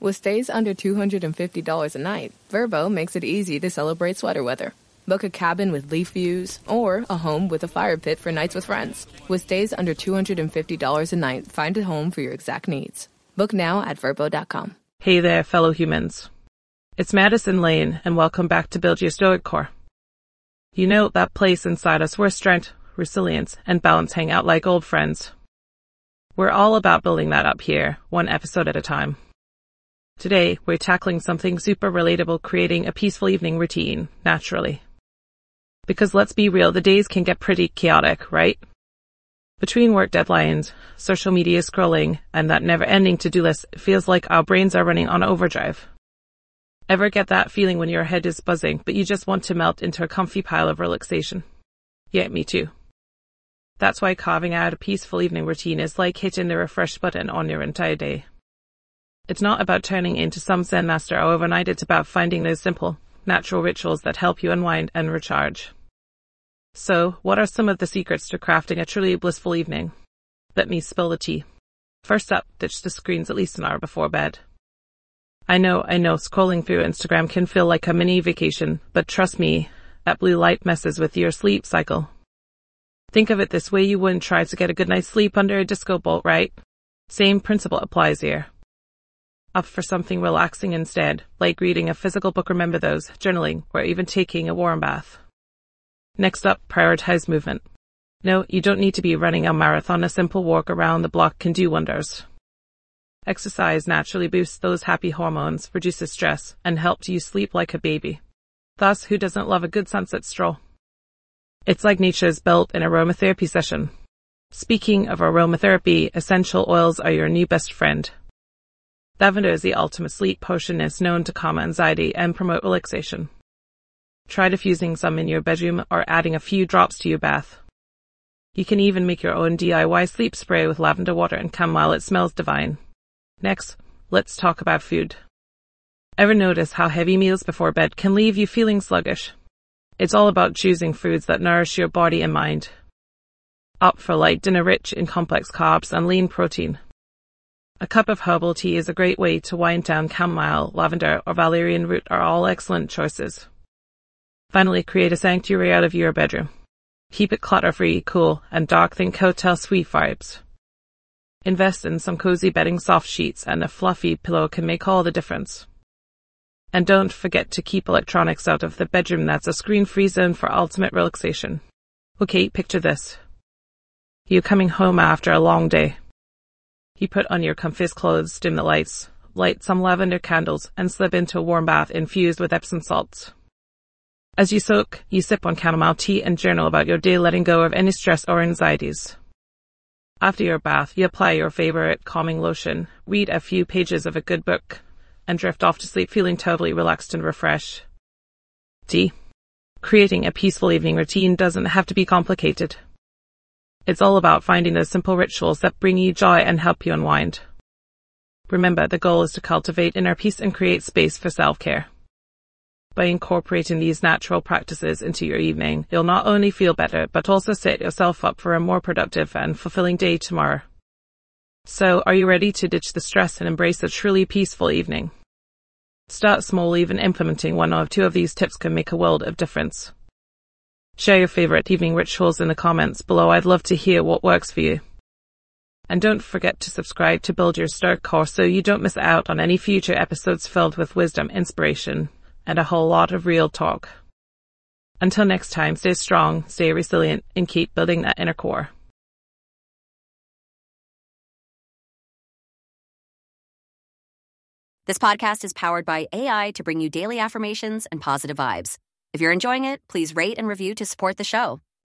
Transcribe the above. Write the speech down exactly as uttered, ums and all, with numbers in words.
With stays under two hundred fifty dollars a night, Vrbo makes it easy to celebrate sweater weather. Book a cabin with leaf views or a home with a fire pit for nights with friends. With stays under two hundred fifty dollars a night, find a home for your exact needs. Book now at Vrbo dot com. Hey there, fellow humans. It's Madison Lane, and welcome back to Build Your Stoic Core. You know, that place inside us where strength, resilience, and balance hang out like old friends. We're all about building that up here, one episode at a time. Today, we're tackling something super relatable, creating a peaceful evening routine, naturally. Because let's be real, the days can get pretty chaotic, right? Between work deadlines, social media scrolling, and that never-ending to-do list, it feels like our brains are running on overdrive. Ever get that feeling when your head is buzzing, but you just want to melt into a comfy pile of relaxation? Yeah, me too. That's why carving out a peaceful evening routine is like hitting the refresh button on your entire day. It's not about turning into some Zen master overnight, it's about finding those simple, natural rituals that help you unwind and recharge. So, what are some of the secrets to crafting a truly blissful evening? Let me spill the tea. First up, ditch the screens at least an hour before bed. I know, I know, scrolling through Instagram can feel like a mini vacation, but trust me, that blue light messes with your sleep cycle. Think of it this way, you wouldn't try to get a good night's sleep under a disco ball, right? Same principle applies here. Up for something relaxing instead, like reading a physical book, remember those, journaling, or even taking a warm bath. Next up, prioritize movement. No, you don't need to be running a marathon, a simple walk around the block can do wonders. Exercise naturally boosts those happy hormones, reduces stress, and helps you sleep like a baby. Thus, who doesn't love a good sunset stroll? It's like nature's built-in aromatherapy session. Speaking of aromatherapy, essential oils are your new best friend. Lavender is the ultimate sleep potion, is known to calm anxiety and promote relaxation. Try diffusing some in your bedroom or adding a few drops to your bath. You can even make your own D I Y sleep spray with lavender water and chamomile. It smells divine. Next, let's talk about food. Ever notice how heavy meals before bed can leave you feeling sluggish? It's all about choosing foods that nourish your body and mind. Opt for light dinner rich in complex carbs and lean protein. A cup of herbal tea is a great way to wind down. Chamomile, lavender, or valerian root are all excellent choices. Finally, create a sanctuary out of your bedroom. Keep it clutter-free, cool, and dark. Think hotel suite vibes. Invest in some cozy bedding, soft sheets, and a fluffy pillow can make all the difference. And don't forget to keep electronics out of the bedroom. That's a screen-free zone for ultimate relaxation. Okay, picture this. You're coming home after a long day. You put on your comfiest clothes, dim the lights, light some lavender candles, and slip into a warm bath infused with Epsom salts. As you soak, you sip on chamomile tea and journal about your day, letting go of any stress or anxieties. After your bath, you apply your favorite calming lotion, read a few pages of a good book, and drift off to sleep feeling totally relaxed and refreshed. D. Creating a peaceful evening routine doesn't have to be complicated. It's all about finding those simple rituals that bring you joy and help you unwind. Remember, the goal is to cultivate inner peace and create space for self-care. By incorporating these natural practices into your evening, you'll not only feel better, but also set yourself up for a more productive and fulfilling day tomorrow. So, are you ready to ditch the stress and embrace a truly peaceful evening? Start small. Even implementing one or two of these tips can make a world of difference. Share your favorite evening rituals in the comments below. I'd love to hear what works for you. And don't forget to subscribe to Build Your Stoic Core so you don't miss out on any future episodes filled with wisdom, inspiration, and a whole lot of real talk. Until next time, stay strong, stay resilient, and keep building that inner core. This podcast is powered by A I to bring you daily affirmations and positive vibes. If you're enjoying it, please rate and review to support the show.